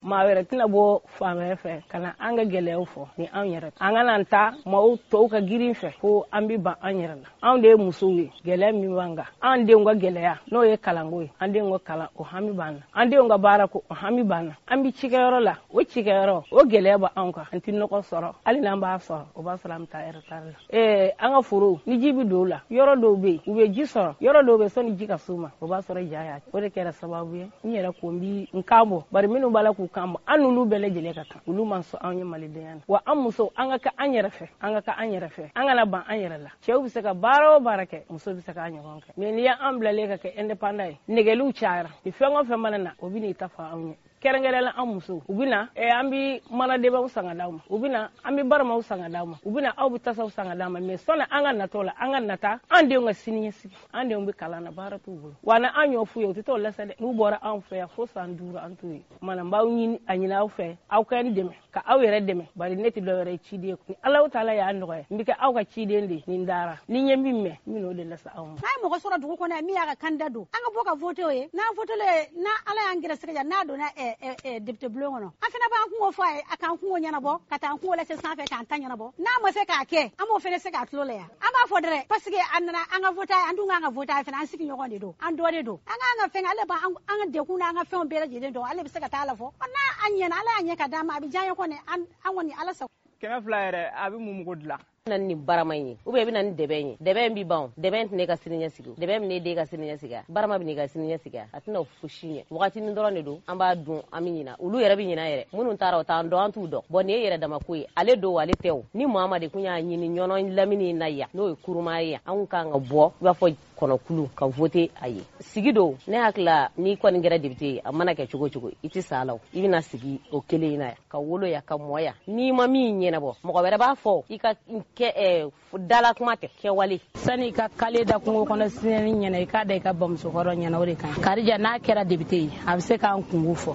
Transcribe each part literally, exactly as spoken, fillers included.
maa wɛrɛ tɛna bɔ fan wɛrɛ fɛ ka na an ka gɛlɛyaw fɔ ni an yɛrɛ an ka na ta maaw tɔw ka girin fɛ ko an bɛ ban an yɛrɛ la anw de ye musow ye gɛlɛya min b'an kan an denw ka gɛlɛya n'o ye kalanko ye an denw ka kalan o hami b'an na an denw ka baara ko o hami b'an na an bɛ cikɛyɔrɔ la o cikɛyɔrɔ o gɛlɛya b'an kan an tɛ nɔgɔ sɔrɔ hali n'an b'a sɔrɔ o b'a sɔrɔ an bɛ taa ɛrɛtari la ɛɛ an ka foro ni ji bɛ don o la yɔrɔ dɔw bɛ yen u bɛ ji sɔrɔ yɔrɔ dɔw bɛ yen sɔnni ji ka s'u ma o b'a sɔrɔ ja y'a o de kɛra sababu ye n yɛrɛ ko n bi n kan bɔ bari minnu b'a la k'u kan bɔ an n'olu bɛɛ lajɛlen ka kan olu man sɔn anw ye malidenya na wa an musow an ka kɛ an yɛrɛ fɛ an ka kɛ an yɛrɛ fɛ an kana ban an yɛrɛ la cɛw bɛ se ka baara o baara kɛ muso bɛ se k'a ɲɔgɔn kɛ mɛ n'i y'an bilalen ka kɛ indépendant ye nɛgɛliw cayara ni fɛn o fɛn mana na o bɛ n'i ta fɔ anw ye kɛrɛnkɛrɛnla an musow u bɛ na ɛ an bɛ manadebaw san ka d'aw ma u bɛ na an bɛ baramaw san ka d'aw ma u bɛ na aw bɛ tasaw san ka d'aw ma mɛ sɔnni an ka natɔ la an ka nata an denw ka siniɲɛsigi an denw bɛ kalan na baara t'u bolo wa na an y'o f'u ye u tɛ t'o lase dɛ n'u bɔra anw fɛ yan fo san duuru an t'u ye mana n b'aw ɲini a ɲini aw fɛ aw ka n dɛmɛ ka aw yɛrɛ dɛmɛ bari ne tɛ dɔwɛrɛ ye ciden ye ni Alahu Taala y'a nɔgɔya n bɛ kɛ aw ka ciden de ni n dara ni n ye min mɛn n bɛ n'o de lase aw ma. n'a ye mɔgɔ sɔrɔ dugu kɔnɔ yan min y'a ka kandida don an ka bɔ ka vote o ye n'an votelen n'a Ala y'an gɛrɛsɛgɛ ja n'a donna député bulon kɔnɔ an fana b'an kungo fɔ a ye a k'an kungo ɲɛnabɔ ka taa an kungo lase sanfɛ k'an ta ɲɛnabɔ n'a ma se k'a kɛ an b'o fana se k'a tulo la yan an b'a fɔ dɛrɛ parce que a nana an ka vote an dun k'an ka vote a fana an sigi ɲɔgɔn de don an dɔ de don an k'an ka fɛn ale b'an an ka dekun n'an ka fɛnw bɛɛ lajɛlen dɔn ale bɛ se ka taa ala fɔ n'a a ɲɛna Ala y'a ɲɛ ka d'a ma a bɛ diya an ye kɔni an kɔni Ala sago. kɛmɛ fila yɛrɛ a bɛ mun mugu dilan na ni barama ye ou bien bina ni dɛbɛn ye dɛbɛn bi ban dɛbɛn tɛ ka siniɲɛsigi dɛbɛn min de ka siniɲɛsigi barama bi ka siniɲɛsigi a tɛna fosi ɲɛ wagati ni dɔrɔn de don an b'a dun an bɛ ɲina olu yɛrɛ bɛ ɲina yɛrɛ minnu taara o t'an dɔn an t'u dɔn bon nin ye yɛrɛ dama ko ye ale don ale tɛ o ni Muhamadi kun y'a ɲini ɲɔnɔ lamini na yan n'o ye kuruma ye yan an kan ka bɔ i b'a fɔ kɔnɔkulu ka vote a ye sigi don ne hakila ni kɔni kɛra député ye a mana kɛ cogo cogo i tɛ sa la i bɛna sigi o kelen in na yan ka wolo yan ka mɔ yan n'i ma min ɲɛnabɔ mɔgɔ wɛrɛ b'a fɔ i ka kɛ dala kuma tɛ kɛwale sani ka kale da kungo kɔnɔ sinɛni ɲɛna i k'a da i ka bamusokɔrɔ ɲɛna o de kan Karija n'a kɛra député ye a bɛ se k'an kungo fɔ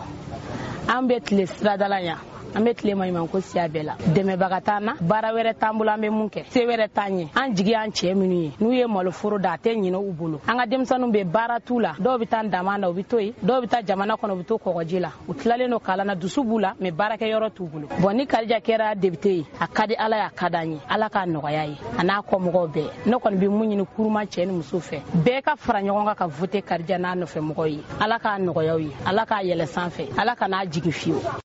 an bɛ tile siradala yan an bɛ tile maɲuman ko siya bɛɛ la dɛmɛbaga t'an na baara wɛrɛ t'an bolo an bɛ mun kɛ se wɛrɛ t'an ye an jigi an cɛ minnu ye n'u ye maloforo da a tɛ ɲinɛ u bolo an ka denmisɛnninw bɛ baara t'u la dɔw bɛ taa dama na u bɛ to yen dɔw bɛ taa jamana kɔnɔ u bɛ to kɔgɔji la u tilalen don kalan na dusu b'u la mɛ baarakɛyɔrɔ t'u bolo bon ni Karija kɛra député ye a ka di Ala ye a ka d'an ye Ala k'a nɔgɔya ye a n'a kɔmɔgɔw bɛɛ ne kɔni bɛ mun ɲini kuruma cɛ ni muso fɛ bɛɛ ka fara ɲɔgɔn kan ka vote Karija n'a nɔfɛ mɔgɔw ye Ala k'a nɔgɔya u ye Ala k'a yɛlɛ sanfɛ Ala ka n'a jigin fiyewu.